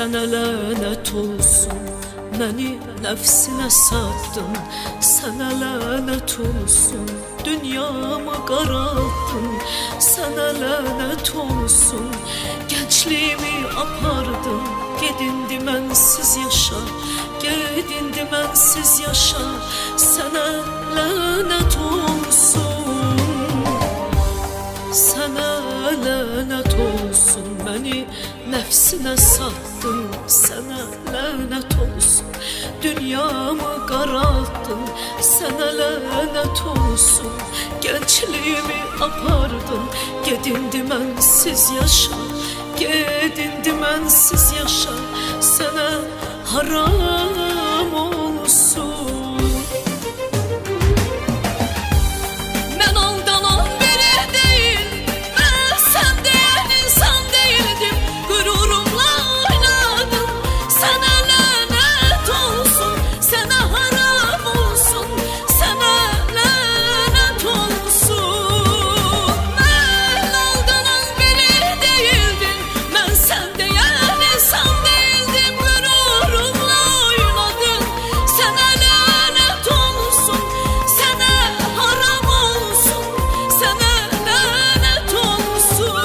Sənə lənət olsun, məni nəfsinə satdın. Sənə lənət olsun, dünyamı qaraltdın. Sənə lənət olsun, gəncliyimi apardın. Gedindi mənsiz yaşa, gedindi mənsiz yaşa. Sənə lənət olsun, sənə lənət olsun, məni nəfsinə satdın. Sənə lənət olsun, dünyamı qaraltdın. Sənə lənət olsun, gəncliyimi apardın. Gedindi mənsiz yaşa, gedindi mənsiz yaşa. Sənə haram olsun. Mən aldanan biri deyil, mən sən deyən insan deyildim. Qürurumla oynadım, sənə lənət olsun, sənə haram olsun, sənə lənət olsun. Mən aldanan biri deyildim, mən sən deyən insan deyildim. Qürurumla oynadım, sənə lənət olsun, sənə haram olsun, sənə lənət olsun.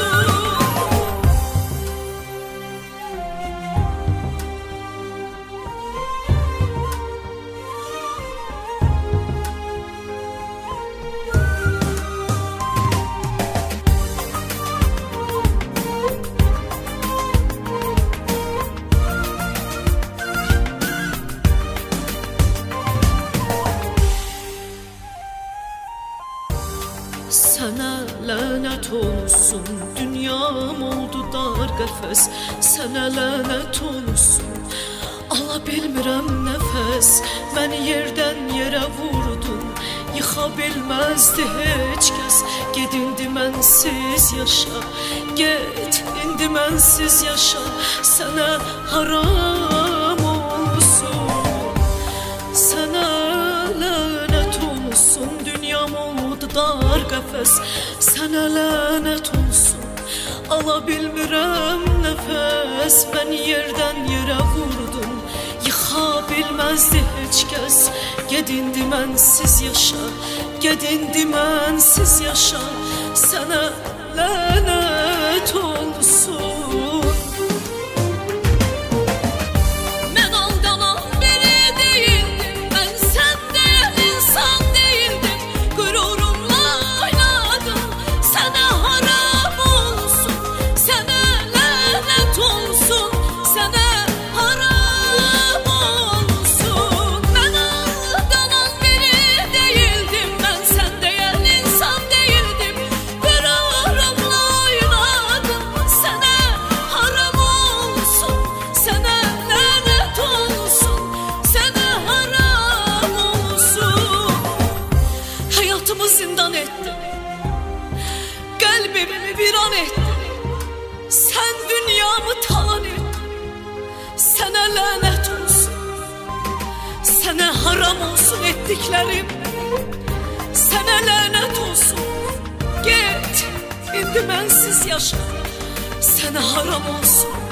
Sənə lənət olsun, dünyam oldu dar qəfəs. Sənə lənət olsun, ala bilmirəm nəfəs. Məni yerdən yerə vurdun, yıxa bilməzdi heç kəs. Get indi mənsiz yaşa, get indi mənsiz yaşa. Sənə haram olsun, sənə lənət olsun, dünyam oldu dar qəfəs. Sənə lənət olsun, ala bilmirəm nəfəs. Məni yerdən yerə vurdun, yıxa bilməzdi heç kəs. Get indi mənsiz yaşa, get indi mənsiz yaşa. Sənə lənət olsun. Mən aldanan biri deyildim, mən sən deyən insan deyildim. Qürurumla oynadım, sənə haram olsun, sənə lənət olsun, sənə haram olsun. Mən aldanan biri deyildim, mən sən deyən insan deyildim. Qürurumla oynadım, sənə haram olsun, sənə lənət olsun, sənə haram olsun. Hayatımı zindan ettin, qəlbimi viran ettin. Sən dünyamı talan ettin. Sənə lənət olsun, sənə haram olsun etdiklərim. Sənə lənət olsun, get indi mənsiz yaşa. Sənə haram olsun,